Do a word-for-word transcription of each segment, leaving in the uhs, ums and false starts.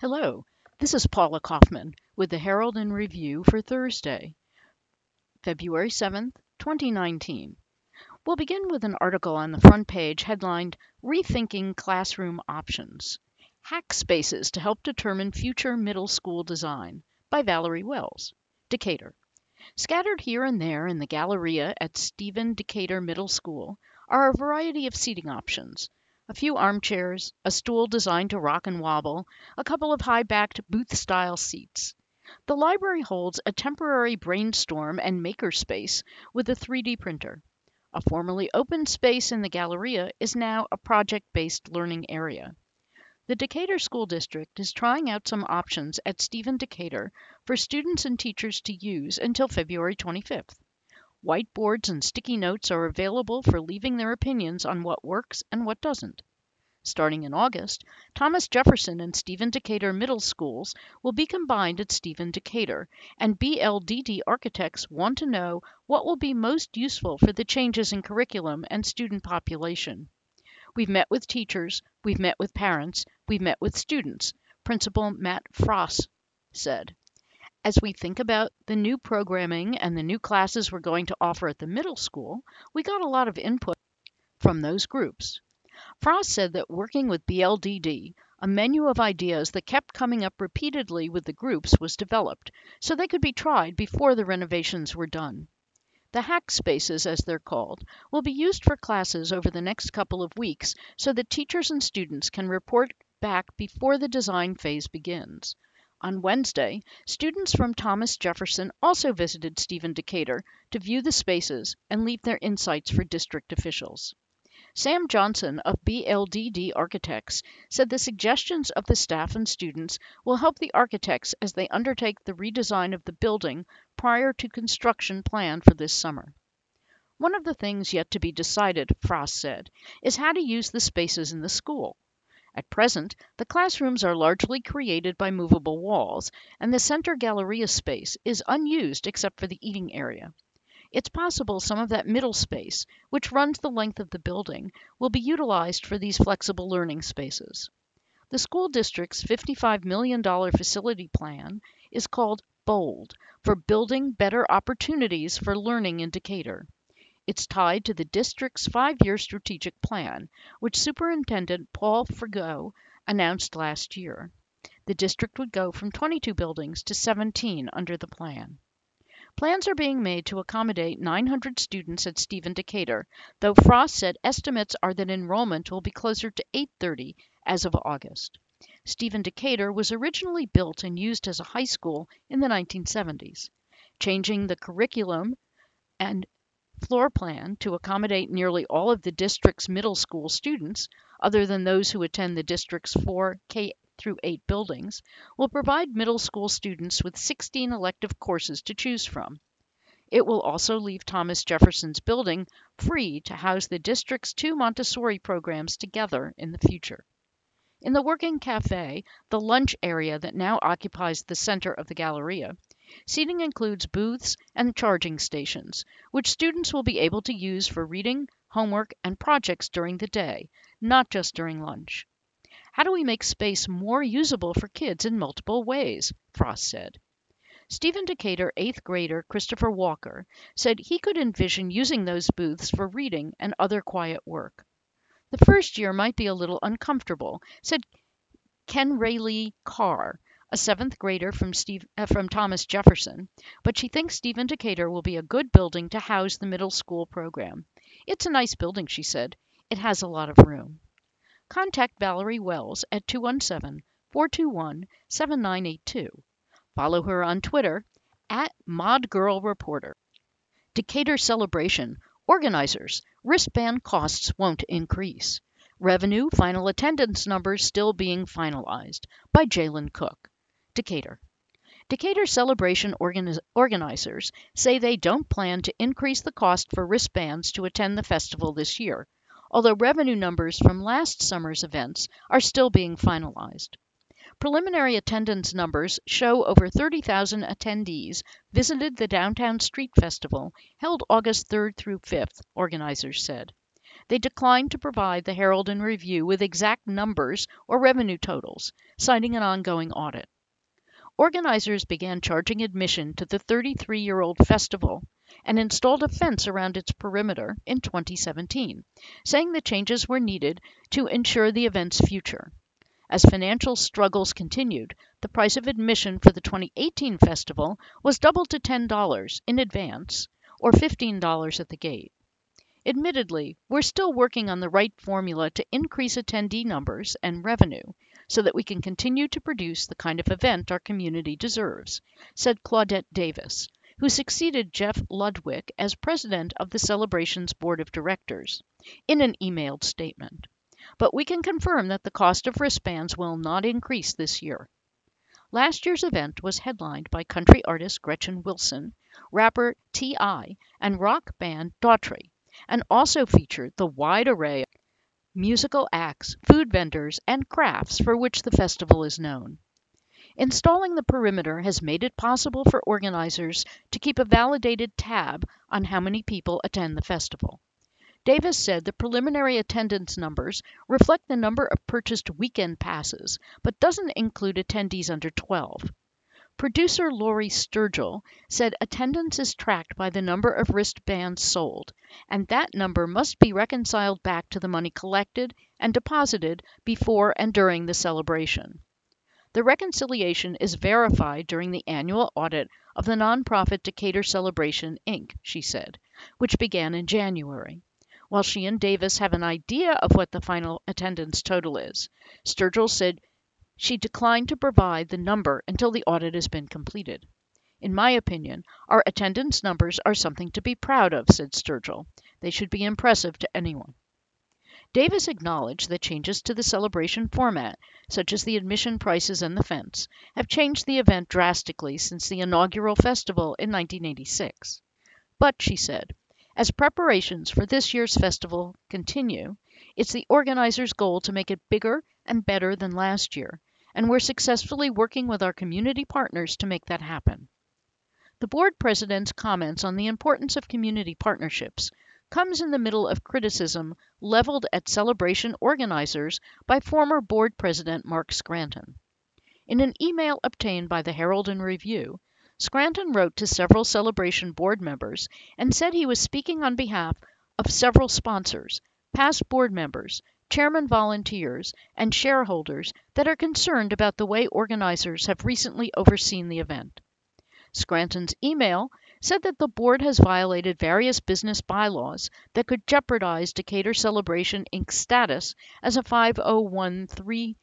Hello, this is Paula Kaufman with the Herald and Review for Thursday, February seventh, twenty nineteen. We'll begin with an article on the front page headlined Rethinking Classroom Options: Hack Spaces to Help Determine Future Middle School Design by Valerie Wells, Decatur. Scattered here and there in the Galleria at Stephen Decatur Middle School are a variety of seating options. A few armchairs, a stool designed to rock and wobble, a couple of high-backed booth-style seats. The library holds a temporary brainstorm and maker space with a three D printer. A formerly open space in the Galleria is now a project-based learning area. The Decatur School District is trying out some options at Stephen Decatur for students and teachers to use until February twenty-fifth. Whiteboards and sticky notes are available for leaving their opinions on what works and what doesn't. Starting in August, Thomas Jefferson and Stephen Decatur Middle Schools will be combined at Stephen Decatur, and B L D D architects want to know what will be most useful for the changes in curriculum and student population. We've met with teachers, we've met with parents, we've met with students, Principal Matt Frost said. As we think about the new programming and the new classes we're going to offer at the middle school, we got a lot of input from those groups. Frost said that working with B L D D, a menu of ideas that kept coming up repeatedly with the groups was developed, so they could be tried before the renovations were done. The hack spaces, as they're called, will be used for classes over the next couple of weeks so that teachers and students can report back before the design phase begins. On Wednesday, students from Thomas Jefferson also visited Stephen Decatur to view the spaces and leave their insights for district officials. Sam Johnson of B L D D Architects said the suggestions of the staff and students will help the architects as they undertake the redesign of the building prior to construction planned for this summer. One of the things yet to be decided, Frost said, is how to use the spaces in the school. At present, the classrooms are largely created by movable walls, and the center Galleria space is unused except for the eating area. It's possible some of that middle space, which runs the length of the building, will be utilized for these flexible learning spaces. The school district's fifty-five million dollars facility plan is called BOLD, for Building Better Opportunities for Learning in Decatur. It's tied to the district's five-year strategic plan, which Superintendent Paul Fregeau announced last year. The district would go from twenty-two buildings to seventeen under the plan. Plans are being made to accommodate nine hundred students at Stephen Decatur, though Frost said estimates are that enrollment will be closer to eight hundred thirty as of August. Stephen Decatur was originally built and used as a high school in the nineteen seventies. Changing the curriculum and floor plan to accommodate nearly all of the district's middle school students, other than those who attend the district's four K through eight buildings, will provide middle school students with sixteen elective courses to choose from. It will also leave Thomas Jefferson's building free to house the district's two Montessori programs together in the future. In the working cafe, the lunch area that now occupies the center of the Galleria, seating includes booths and charging stations, which students will be able to use for reading, homework, and projects during the day, not just during lunch. How do we make space more usable for kids in multiple ways? Frost said. Stephen Decatur eighth grader Christopher Walker said he could envision using those booths for reading and other quiet work. The first year might be a little uncomfortable, said Ken Rayleigh Carr, a seventh grader from, Steve, uh, from Thomas Jefferson, but she thinks Stephen Decatur will be a good building to house the middle school program. It's a nice building, she said. It has a lot of room. Contact Valerie Wells at two one seven, four two one, seven nine eight two. Follow her on Twitter at ModGirlReporter. Decatur Celebration. Organizers. Wristband costs won't increase. Revenue final attendance numbers still being finalized by Jalen Cook. Decatur. Decatur Celebration organiz- organizers say they don't plan to increase the cost for wristbands to attend the festival this year, although revenue numbers from last summer's events are still being finalized. Preliminary attendance numbers show over thirty thousand attendees visited the Downtown Street Festival held August third through fifth, organizers said. They declined to provide the Herald and Review with exact numbers or revenue totals, citing an ongoing audit. Organizers began charging admission to the thirty-three-year-old festival and installed a fence around its perimeter in twenty seventeen, saying the changes were needed to ensure the event's future. As financial struggles continued, the price of admission for the twenty eighteen festival was doubled to ten dollars in advance or fifteen dollars at the gate. Admittedly, we're still working on the right formula to increase attendee numbers and revenue so that we can continue to produce the kind of event our community deserves, said Claudette Davis, who succeeded Jeff Ludwig as president of the celebration's board of directors, in an emailed statement. But we can confirm that the cost of wristbands will not increase this year. Last year's event was headlined by country artist Gretchen Wilson, rapper T I, and rock band Daughtry, and also featured the wide array of musical acts, food vendors, and crafts for which the festival is known. Installing the perimeter has made it possible for organizers to keep a validated tab on how many people attend the festival. Davis said the preliminary attendance numbers reflect the number of purchased weekend passes, but doesn't include attendees under twelve. Producer Lori Sturgill said attendance is tracked by the number of wristbands sold, and that number must be reconciled back to the money collected and deposited before and during the celebration. The reconciliation is verified during the annual audit of the nonprofit Decatur Celebration, Incorporated, she said, which began in January. While she and Davis have an idea of what the final attendance total is, Sturgill said she declined to provide the number until the audit has been completed. In my opinion, our attendance numbers are something to be proud of, said Sturgill. They should be impressive to anyone. Davis acknowledged that changes to the celebration format, such as the admission prices and the fence, have changed the event drastically since the inaugural festival in nineteen eighty-six. But, she said, as preparations for this year's festival continue, it's the organizers' goal to make it bigger and better than last year, and we're successfully working with our community partners to make that happen. The board president's comments on the importance of community partnerships comes in the middle of criticism leveled at celebration organizers by former board president Mark Scranton. In an email obtained by the Herald and Review, Scranton wrote to several celebration board members and said he was speaking on behalf of several sponsors, past board members, chairman volunteers, and shareholders that are concerned about the way organizers have recently overseen the event. Scranton's email said that the board has violated various business bylaws that could jeopardize Decatur Celebration, Incorporated's status as a five oh one c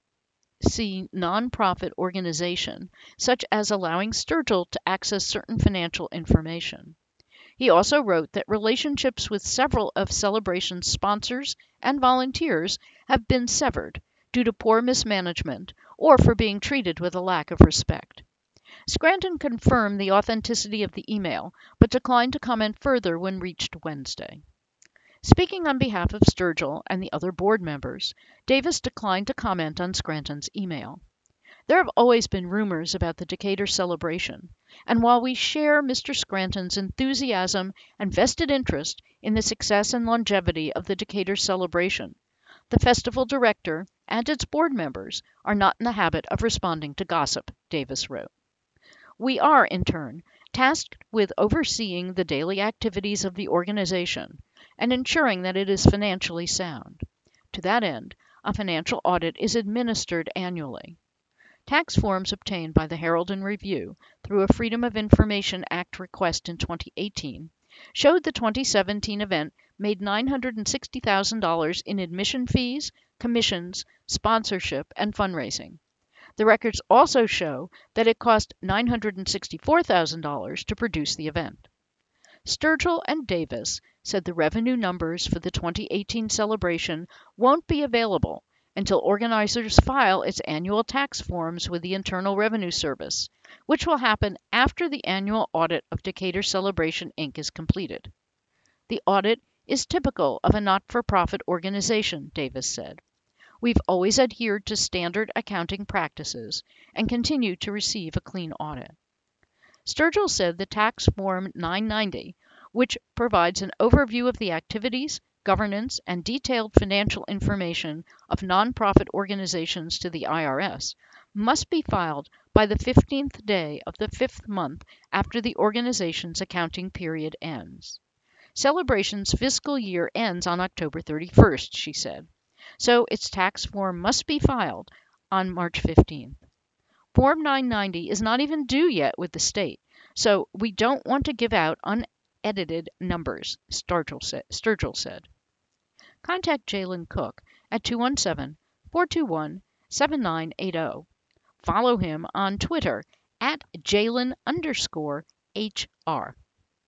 three nonprofit organization, such as allowing Sturgill to access certain financial information. He also wrote that relationships with several of Celebration's sponsors and volunteers have been severed due to poor mismanagement or for being treated with a lack of respect. Scranton confirmed the authenticity of the email, but declined to comment further when reached Wednesday. Speaking on behalf of Sturgill and the other board members, Davis declined to comment on Scranton's email. There have always been rumors about the Decatur celebration, and while we share Mister Scranton's enthusiasm and vested interest in the success and longevity of the Decatur celebration, the festival director and its board members are not in the habit of responding to gossip, Davis wrote. We are, in turn, tasked with overseeing the daily activities of the organization and ensuring that it is financially sound. To that end, a financial audit is administered annually. Tax forms obtained by the Herald and Review through a Freedom of Information Act request in twenty eighteen showed the twenty seventeen event made nine hundred sixty thousand dollars in admission fees, commissions, sponsorship, and fundraising. The records also show that it cost nine hundred sixty-four thousand dollars to produce the event. Sturgill and Davis said the revenue numbers for the twenty eighteen celebration won't be available until organizers file its annual tax forms with the Internal Revenue Service, which will happen after the annual audit of Decatur Celebration, Incorporated is completed. The audit is typical of a not-for-profit organization, Davis said. We've always adhered to standard accounting practices and continue to receive a clean audit. Sturgill said the tax form nine ninety, which provides an overview of the activities, governance, and detailed financial information of nonprofit organizations to the I R S must be filed by the fifteenth day of the fifth month after the organization's accounting period ends. Celebration's fiscal year ends on October thirty-first, she said, so its tax form must be filed on March fifteenth. Form nine ninety is not even due yet with the state, so we don't want to give out unedited numbers, Sturgill said. Sturgill said. Contact Jalen Cook at two one seven, four two one, seven nine eight zero. Follow him on Twitter at Jalen underscore HR.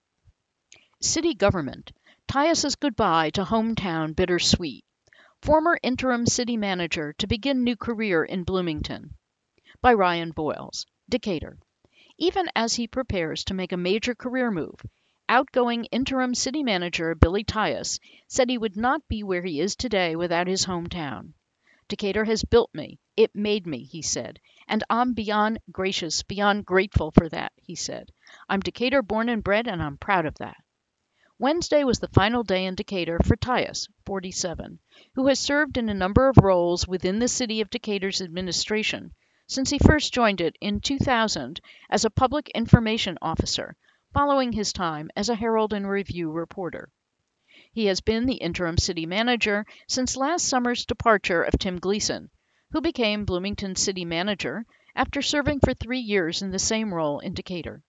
City government. Tyus's goodbye to hometown bittersweet. Former interim city manager to begin new career in Bloomington. By Ryan Boyles, Decatur. Even as he prepares to make a major career move, outgoing interim city manager Billy Tyus said he would not be where he is today without his hometown. Decatur has built me. It made me, he said, and I'm beyond gracious, beyond grateful for that, he said. I'm Decatur born and bred, and I'm proud of that. Wednesday was the final day in Decatur for Tyus, forty-seven, who has served in a number of roles within the city of Decatur's administration since he first joined it in two thousand as a public information officer, following his time as a Herald and Review reporter. He has been the interim city manager since last summer's departure of Tim Gleason, who became Bloomington city manager after serving for three years in the same role in Decatur.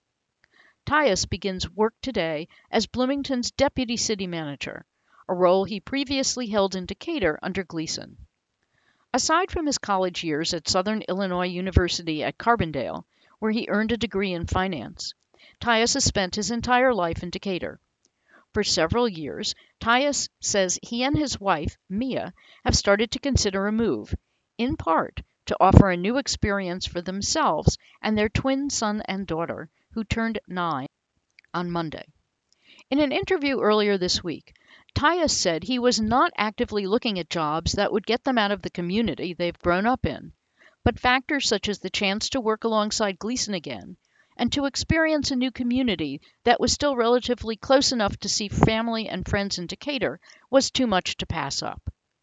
Tyus begins work today as Bloomington's deputy city manager, a role he previously held in Decatur under Gleason. Aside from his college years at Southern Illinois University at Carbondale, where he earned a degree in finance, Tyus has spent his entire life in Decatur. For several years, Tyus says he and his wife, Mia, have started to consider a move, in part to offer a new experience for themselves and their twin son and daughter, who turned nine on Monday. In an interview earlier this week, Tyus said he was not actively looking at jobs that would get them out of the community they've grown up in, but factors such as the chance to work alongside Gleason again and to experience a new community that was still relatively close enough to see family and friends in Decatur was too much to pass up.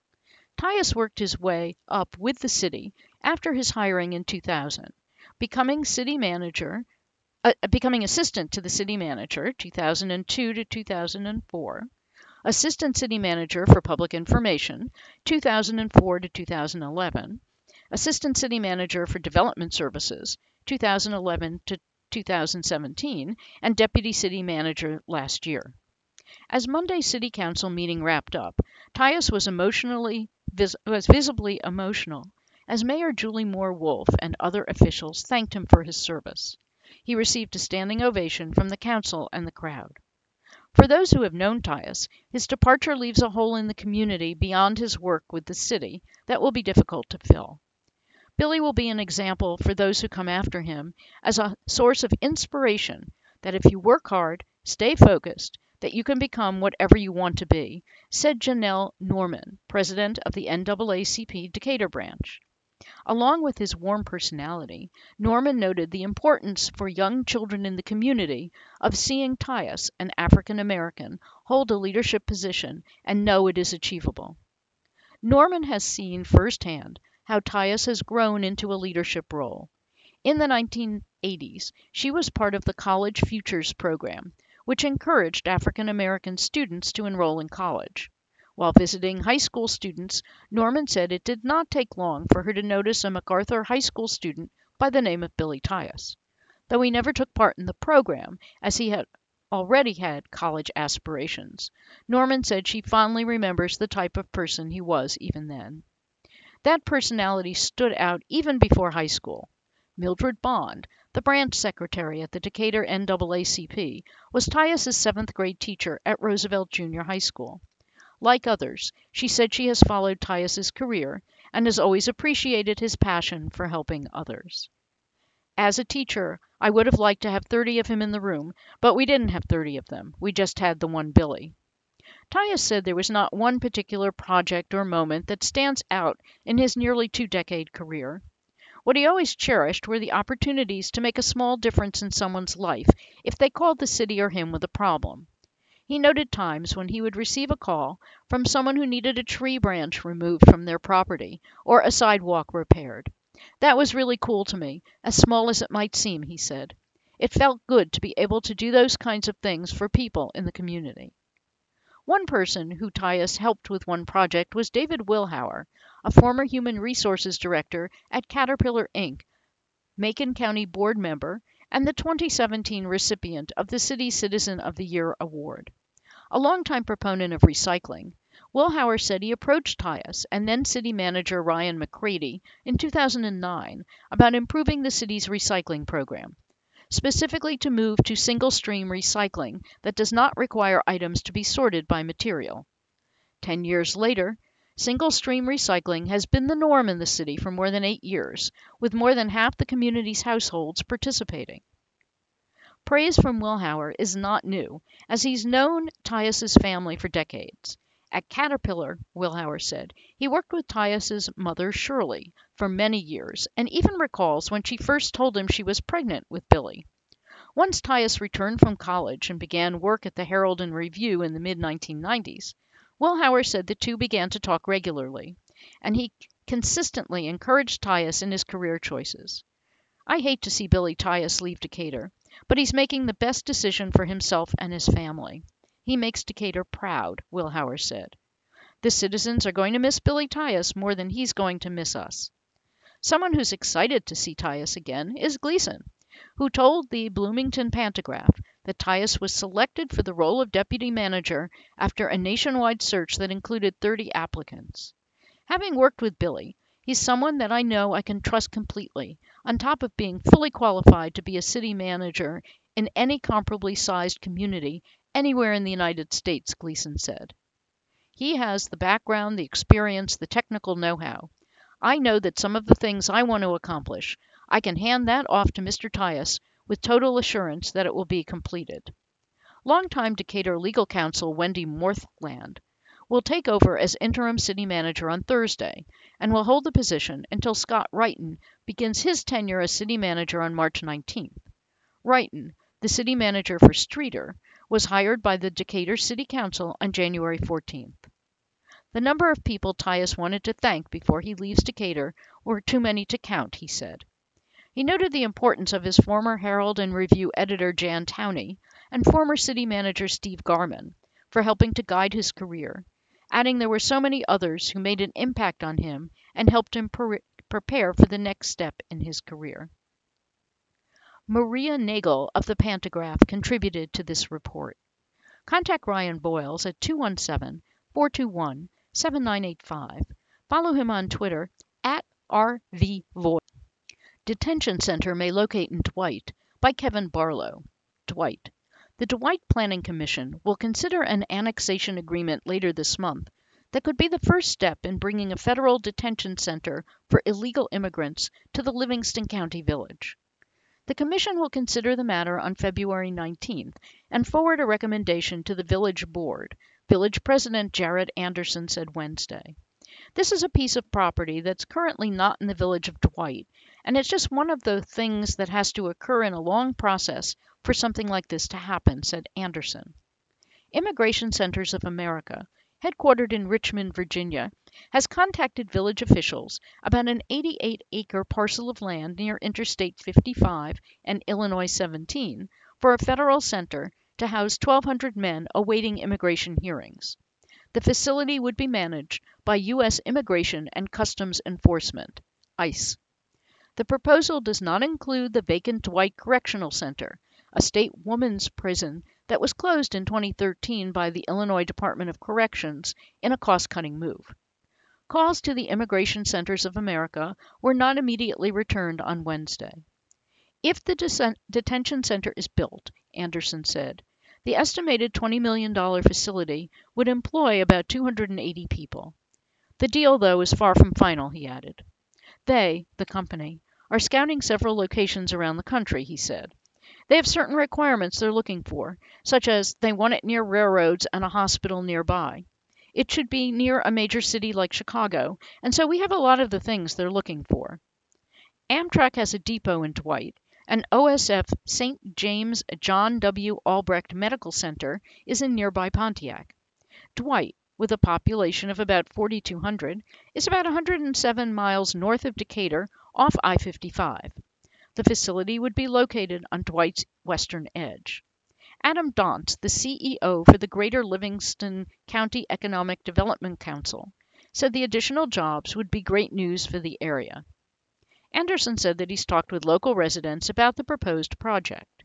Tyus worked his way up with the city after his hiring in two thousand, becoming city manager Uh, becoming assistant to the city manager, two thousand two to two thousand four, assistant city manager for public information, two thousand four to two thousand eleven, assistant city manager for development services, two thousand eleven to two thousand seventeen, and deputy city manager last year. As Monday's city council meeting wrapped up, Tyus was emotionally vis- was visibly emotional as Mayor Julie Moore Wolfe and other officials thanked him for his service. He received a standing ovation from the council and the crowd. For those who have known Tyus, his departure leaves a hole in the community beyond his work with the city that will be difficult to fill. Billy will be an example for those who come after him as a source of inspiration that if you work hard, stay focused, that you can become whatever you want to be, said Janelle Norman, president of the N double A C P Decatur branch. Along with his warm personality, Norman noted the importance for young children in the community of seeing Tyus, an African American, hold a leadership position and know it is achievable. Norman has seen firsthand how Tyus has grown into a leadership role. In the nineteen eighties, she was part of the College Futures program, which encouraged African American students to enroll in college. While visiting high school students, Norman said it did not take long for her to notice a MacArthur High School student by the name of Billy Tyus. Though he never took part in the program, as he had already had college aspirations, Norman said she fondly remembers the type of person he was even then. That personality stood out even before high school. Mildred Bond, the branch secretary at the Decatur N double A C P, was Tyus's seventh grade teacher at Roosevelt Junior High School. Like others, she said she has followed Tyus's career and has always appreciated his passion for helping others. As a teacher, I would have liked to have thirty of him in the room, but we didn't have thirty of them. We just had the one Billy. Tyus said there was not one particular project or moment that stands out in his nearly two-decade career. What he always cherished were the opportunities to make a small difference in someone's life if they called the city or him with a problem. He noted times when he would receive a call from someone who needed a tree branch removed from their property or a sidewalk repaired. That was really cool to me, as small as it might seem, he said. It felt good to be able to do those kinds of things for people in the community. One person who Tyus helped with one project was David Wilhauer, a former human resources director at Caterpillar Incorporated, Macon County board member, and the twenty seventeen recipient of the City Citizen of the Year award. A longtime proponent of recycling, Wilhauer said he approached Tyus and then city manager Ryan McCready in two thousand nine about improving the city's recycling program, specifically to move to single-stream recycling that does not require items to be sorted by material. Ten years later, single-stream recycling has been the norm in the city for more than eight years, with more than half the community's households participating. Praise from Wilhauer is not new, as he's known Tyus's family for decades. At Caterpillar, Wilhauer said, he worked with Tyus's mother, Shirley, for many years, and even recalls when she first told him she was pregnant with Billy. Once Tyus returned from college and began work at the Herald and Review in the mid nineteen nineties, Wilhauer said the two began to talk regularly, and he consistently encouraged Tyus in his career choices. I hate to see Billy Tyus leave Decatur, but he's making the best decision for himself and his family. He makes Decatur proud, Wilhauer said. The citizens are going to miss Billy Tyus more than he's going to miss us. Someone who's excited to see Tyus again is Gleason, who told the Bloomington Pantagraph that Tyus was selected for the role of deputy manager after a nationwide search that included thirty applicants. Having worked with Billy, he's someone that I know I can trust completely, on top of being fully qualified to be a city manager in any comparably sized community anywhere in the United States, Gleason said. He has the background, the experience, the technical know-how. I know that some of the things I want to accomplish, I can hand that off to Mister Tyus with total assurance that it will be completed. Longtime Decatur legal counsel Wendy Morthland will take over as interim city manager on Thursday and will hold the position until Scott Wrighton begins his tenure as city manager on March nineteenth. Wrighton, the city manager for Streeter, was hired by the Decatur City Council on January fourteenth. The number of people Tyus wanted to thank before he leaves Decatur were too many to count, he said. He noted the importance of his former Herald and Review editor Jan Towney and former city manager Steve Garman for helping to guide his career, adding there were so many others who made an impact on him and helped him pre- prepare for the next step in his career. Maria Nagel of the Pantagraph contributed to this report. Contact Ryan Boyles at two one seven, four two one, seven nine eight five. Follow him on Twitter at R V Voice. Detention Center May Locate in Dwight by Kevin Barlow. Dwight. The Dwight Planning Commission will consider an annexation agreement later this month that could be the first step in bringing a federal detention center for illegal immigrants to the Livingston County Village. The commission will consider the matter on February nineteenth and forward a recommendation to the village board, Village President Jared Anderson said Wednesday. This is a piece of property that's currently not in the village of Dwight, and it's just one of the things that has to occur in a long process for something like this to happen, said Anderson. Immigration Centers of America, headquartered in Richmond, Virginia, has contacted village officials about an eighty-eight acre parcel of land near Interstate fifty-five and Illinois seventeen for a federal center to house twelve hundred men awaiting immigration hearings. The facility would be managed by U S Immigration and Customs Enforcement, ICE. The proposal does not include the vacant Dwight Correctional Center, a state women's prison that was closed in twenty thirteen by the Illinois Department of Corrections in a cost-cutting move. Calls to the Immigration Centers of America were not immediately returned on Wednesday. If the de- detention center is built, Anderson said, the estimated twenty million dollars facility would employ about two hundred eighty people. The deal, though, is far from final, he added. They, the company, are scouting several locations around the country, he said. They have certain requirements they're looking for, such as they want it near railroads and a hospital nearby. It should be near a major city like Chicago, and so we have a lot of the things they're looking for. Amtrak has a depot in Dwight, An O S F Saint James John W. Albrecht Medical Center is in nearby Pontiac. Dwight, with a population of about forty-two hundred, is about one hundred seven miles north of Decatur off I fifty-five. The facility would be located on Dwight's western edge. Adam Daunt, the C E O for the Greater Livingston County Economic Development Council, said the additional jobs would be great news for the area. Anderson said that he's talked with local residents about the proposed project.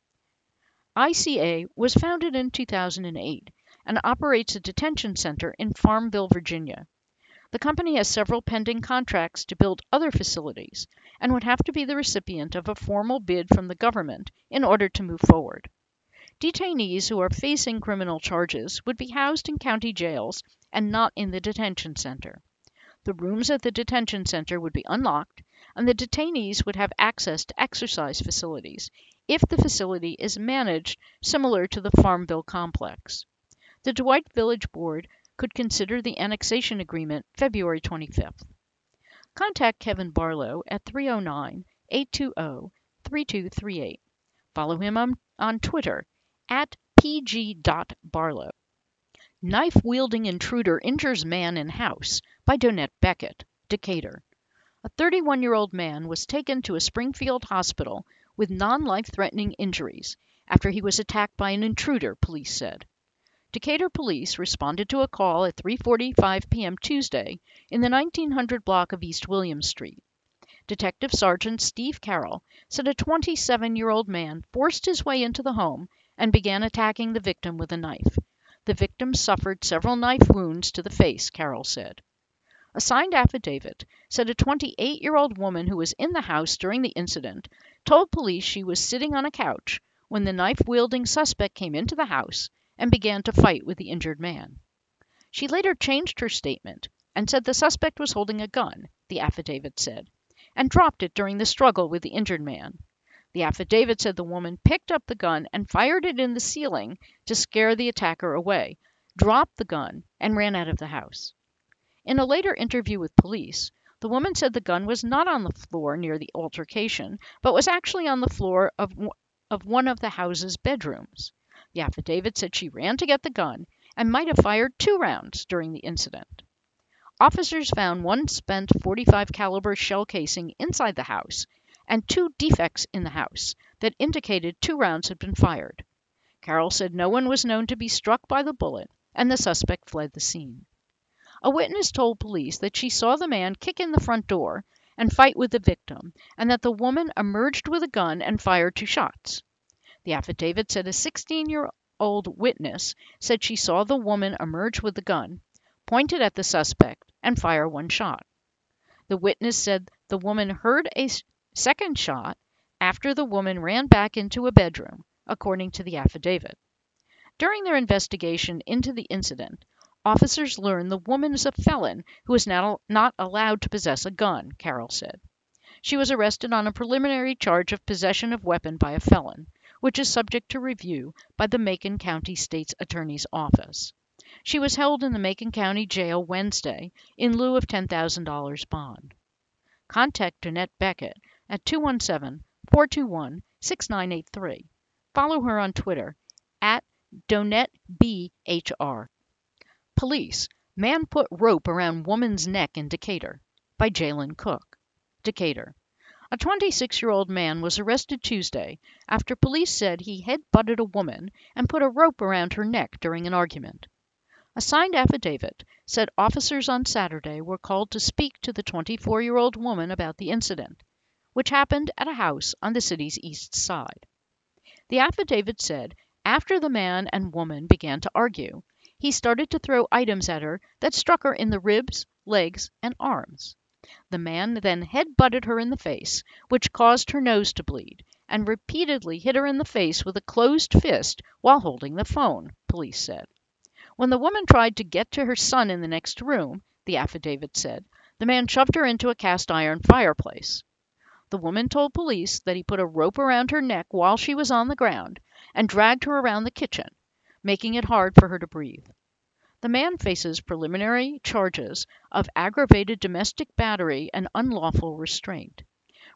I C A was founded in two thousand eight and operates a detention center in Farmville, Virginia. The company has several pending contracts to build other facilities and would have to be the recipient of a formal bid from the government in order to move forward. Detainees who are facing criminal charges would be housed in county jails and not in the detention center. The rooms at the detention center would be unlocked, and the detainees would have access to exercise facilities if the facility is managed similar to the Farmville complex. The Dwight Village Board could consider the annexation agreement February twenty-fifth. Contact Kevin Barlow at three oh nine, eight two zero, three two three eight. Follow him on, on Twitter at p g dot barlow. Knife-wielding intruder injures man in house by Donette Beckett, Decatur. A thirty-one-year-old man was taken to a Springfield hospital with non-life-threatening injuries after he was attacked by an intruder, police said. Decatur police responded to a call at three forty-five p.m. Tuesday in the nineteen hundred block of East William Street. Detective Sergeant Steve Carroll said a twenty-seven-year-old man forced his way into the home and began attacking the victim with a knife. The victim suffered several knife wounds to the face, Carroll said. A signed affidavit said a twenty-eight-year-old woman who was in the house during the incident told police she was sitting on a couch when the knife-wielding suspect came into the house and began to fight with the injured man. She later changed her statement and said the suspect was holding a gun, the affidavit said, and dropped it during the struggle with the injured man. The affidavit said the woman picked up the gun and fired it in the ceiling to scare the attacker away, dropped the gun, and ran out of the house. In a later interview with police, the woman said the gun was not on the floor near the altercation, but was actually on the floor of, of one of the house's bedrooms. The affidavit said she ran to get the gun and might have fired two rounds during the incident. Officers found one spent forty-five caliber shell casing inside the house and two defects in the house that indicated two rounds had been fired. Carroll said no one was known to be struck by the bullet, and the suspect fled the scene. A witness told police that she saw the man kick in the front door and fight with the victim, and that the woman emerged with a gun and fired two shots. The affidavit said a sixteen-year-old witness said she saw the woman emerge with the gun, pointed at the suspect, and fire one shot. The witness said the woman heard a second shot after the woman ran back into a bedroom, according to the affidavit. During their investigation into the incident, officers learned the woman is a felon who is now not allowed to possess a gun, Carroll said. She was arrested on a preliminary charge of possession of weapon by a felon, which is subject to review by the Macon County State's Attorney's Office. She was held in the Macon County Jail Wednesday in lieu of ten thousand dollars bond. Contact Donette Beckett at two one seven, four two one, six nine eight three. Follow her on Twitter at DonetteBHR. Police. Man put rope around woman's neck in Decatur by Jalen Cook. Decatur. A twenty-six-year-old man was arrested Tuesday after police said he head-butted a woman and put a rope around her neck during an argument. A signed affidavit said officers on Saturday were called to speak to the twenty-four-year-old woman about the incident, which happened at a house on the city's east side. The affidavit said after the man and woman began to argue, he started to throw items at her that struck her in the ribs, legs, and arms. The man then head-butted her in the face, which caused her nose to bleed, and repeatedly hit her in the face with a closed fist while holding the phone, police said. When the woman tried to get to her son in the next room, the affidavit said, the man shoved her into a cast-iron fireplace. The woman told police that he put a rope around her neck while she was on the ground and dragged her around the kitchen, making it hard for her to breathe. The man faces preliminary charges of aggravated domestic battery and unlawful restraint.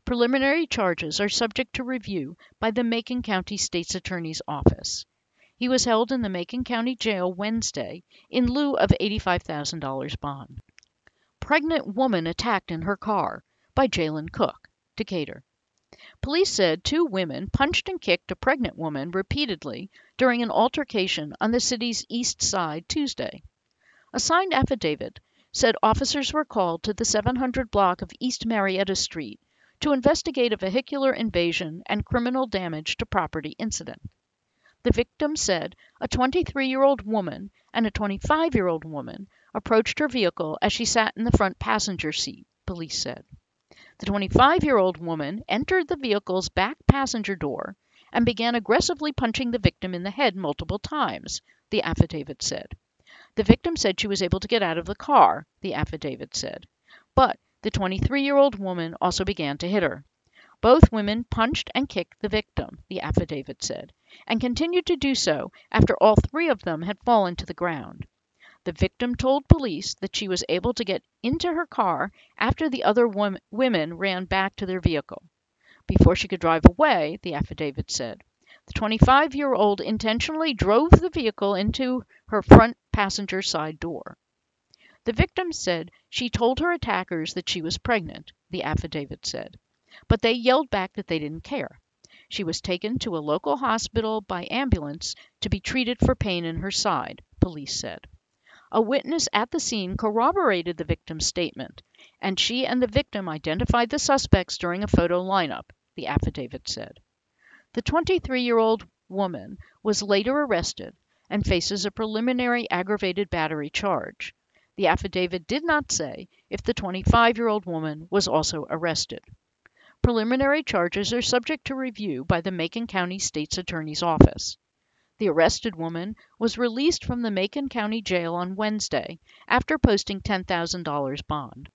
Preliminary charges are subject to review by the Macon County State's Attorney's Office. He was held in the Macon County Jail Wednesday in lieu of eighty-five thousand dollars bond. Pregnant woman attacked in her car by Jalen Cook, Decatur. Police said two women punched and kicked a pregnant woman repeatedly during an altercation on the city's east side Tuesday. A signed affidavit said officers were called to the seven hundred block of East Marietta Street to investigate a vehicular invasion and criminal damage to property incident. The victim said a twenty-three-year-old woman and a twenty-five-year-old woman approached her vehicle as she sat in the front passenger seat, police said. The twenty-five-year-old woman entered the vehicle's back passenger door and began aggressively punching the victim in the head multiple times, the affidavit said. The victim said she was able to get out of the car, the affidavit said. But the twenty-three-year-old woman also began to hit her. Both women punched and kicked the victim, the affidavit said, and continued to do so after all three of them had fallen to the ground. The victim told police that she was able to get into her car after the other wom- women ran back to their vehicle. Before she could drive away, the affidavit said, the twenty-five-year-old intentionally drove the vehicle into her front passenger side door. The victim said she told her attackers that she was pregnant, the affidavit said, but they yelled back that they didn't care. She was taken to a local hospital by ambulance to be treated for pain in her side, police said. A witness at the scene corroborated the victim's statement, and she and the victim identified the suspects during a photo lineup, the affidavit said. The twenty-three-year-old woman was later arrested and faces a preliminary aggravated battery charge. The affidavit did not say if the twenty-five-year-old woman was also arrested. Preliminary charges are subject to review by the Macon County State's Attorney's Office. The arrested woman was released from the Macon County Jail on Wednesday after posting ten thousand dollars bond.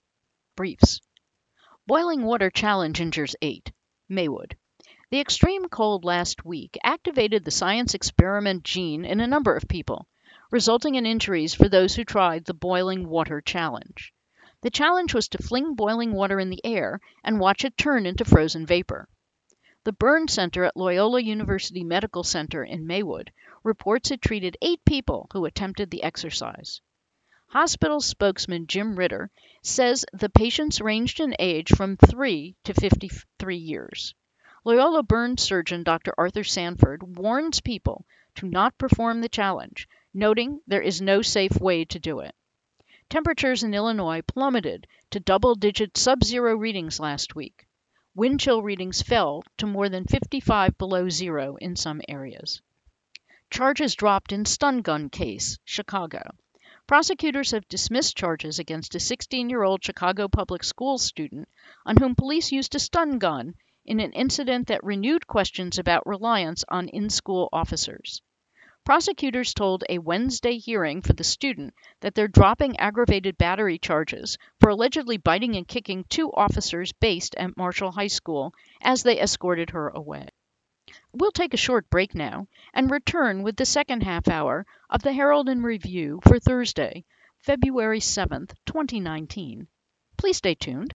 Briefs. Boiling water challenge injures eight. Maywood. The extreme cold last week activated the science experiment gene in a number of people, resulting in injuries for those who tried the boiling water challenge. The challenge was to fling boiling water in the air and watch it turn into frozen vapor. The Burn Center at Loyola University Medical Center in Maywood reports it treated eight people who attempted the exercise. Hospital spokesman Jim Ritter says the patients ranged in age from three to fifty-three years. Loyola burn surgeon Doctor Arthur Sanford warns people to not perform the challenge, noting there is no safe way to do it. Temperatures in Illinois plummeted to double-digit sub-zero readings last week. Wind chill readings fell to more than fifty-five below zero in some areas. Charges dropped in stun gun case, Chicago. Prosecutors have dismissed charges against a sixteen-year-old Chicago public school student on whom police used a stun gun in an incident that renewed questions about reliance on in-school officers. Prosecutors told a Wednesday hearing for the student that they're dropping aggravated battery charges for allegedly biting and kicking two officers based at Marshall High School as they escorted her away. We'll take a short break now and return with the second half hour of the Herald and Review for Thursday, February seventh, twenty nineteen. Please stay tuned.